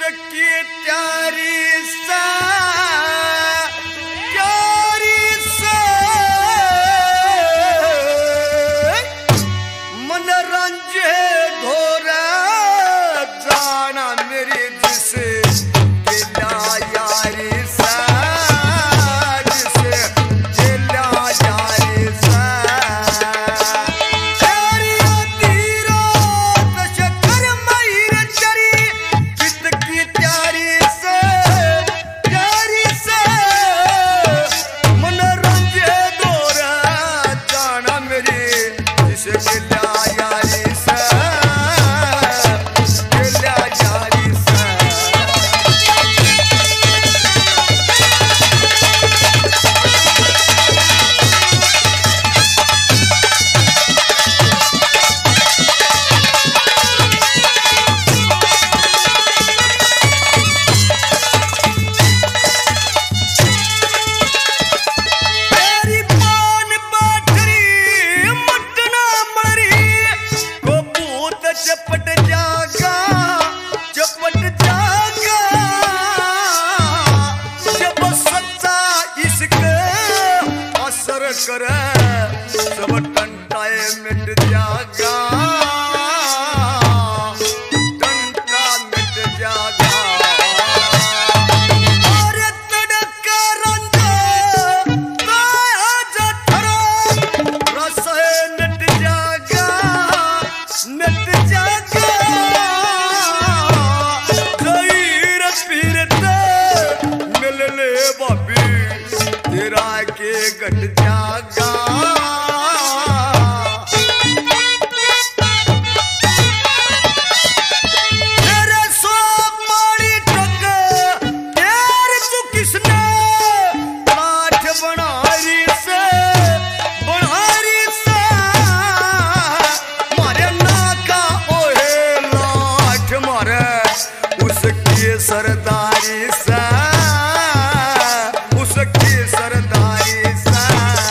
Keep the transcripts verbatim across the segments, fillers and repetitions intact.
किसकी प्यारी सा प्यारी सा मन रंजे धोरा जाना मेरी जिसे गिला यारी सा जिसे गिला यारी सा तेरी तीरो तशक्कर महीर चरी किसकी प्यारी सा प्यारी सा मन रंजे धोरा जाना मेरी जिसे गिला यारी सा गिला यारी सा तेरी पान बाटरी मटना मरी को भूत चपट जागा चपट जागा जब सच्चा इश्क असर करे सब टंटाए मिट जागा टंटा मिट जागा अरे तड़का रंजा काया जठरा रस नट जागा नट जागा खीर पीरते मिल ले बाबी तेरा के गट जागा तेरे सो पानी टक तेर तू किसने लाठ बनारी से बनारी से मारे नाका ओहे लाठ मारे उसकी सरदारी से उसकी सरदारी से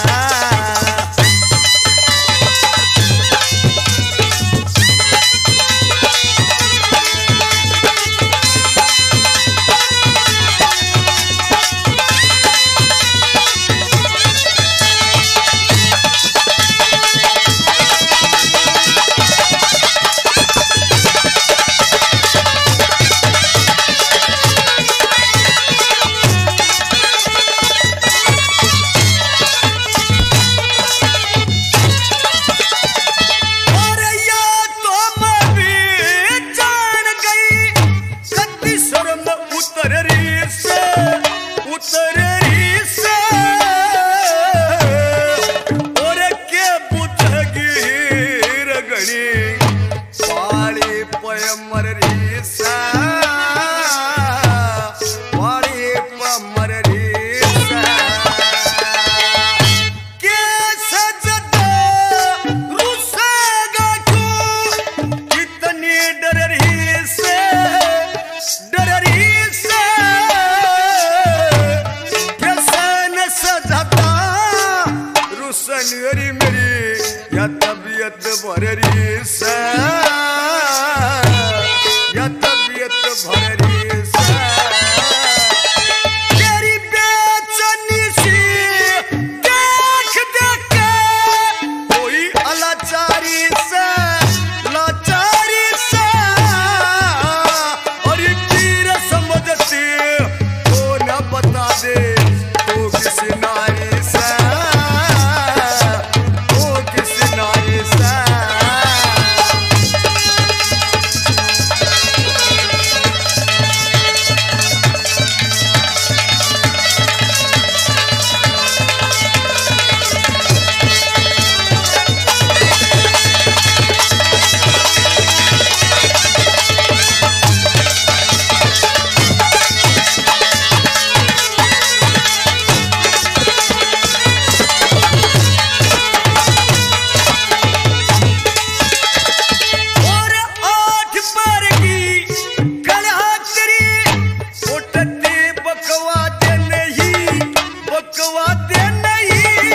और या तो मैं भी जान गई कत्ती शर्म उतर रही से उतर रही से और के बुझगी रगड़ी पाली पयमर रही से पाली पयमर रही से के सजदा रुसेगा क्यों कितनी डर रही से डर रही से कैसे न सजदा रुसन हरी मेरी या तबीयत भर रही से या तबीयत भर रही से तेरी बेचैनी सी देख देख के कोई अलाचारी से लाचारी से और ये तीर समझती तो न बता दे तो किसी नारी से तो किसी नारी से और आठ पर की कलहतरी उठती बकवाते नहीं बकवाते नहीं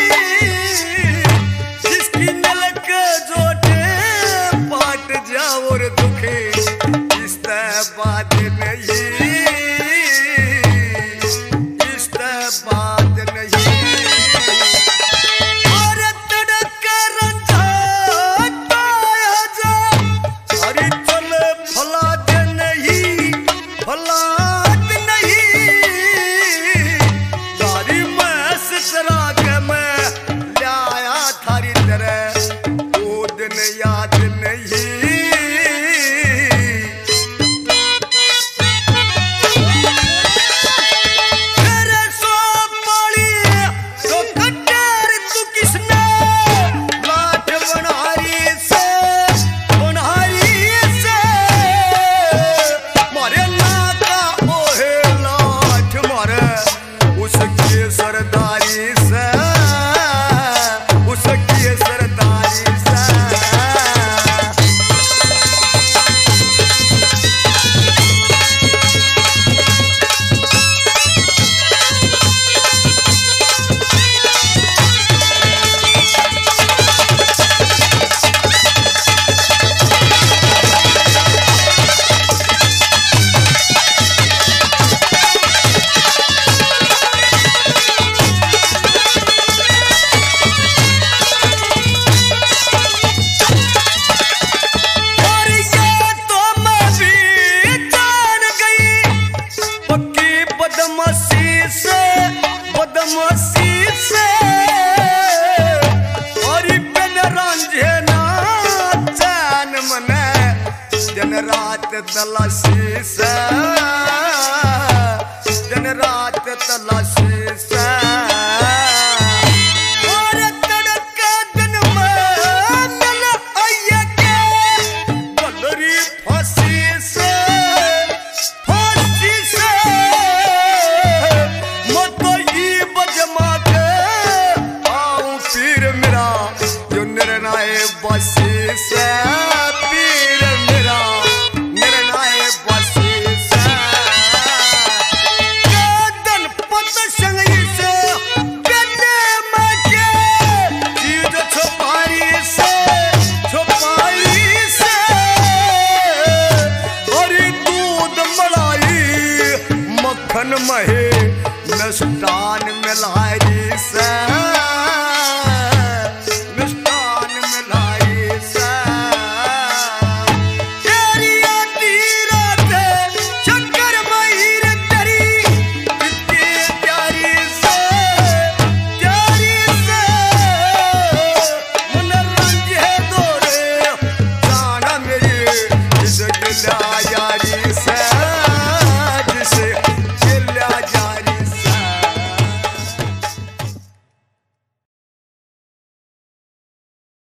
जिसकी नलक जोटे पाट जाओ और दुखे इस बात नहीं रात तलाशी से दिन रात तलाशी से और तड़का दिन में मिल आइए के बलरी फांसी से फांसी से मत ई बजमा के आऊं पीर मेरा जो निर्णय बसी से पीर मेरा निर्णय बसी से गदन पत संगी से गले मके चीज छुपाई से छुपाई से और दूध मलाई मक्खन महे मिष्टान मिलाई से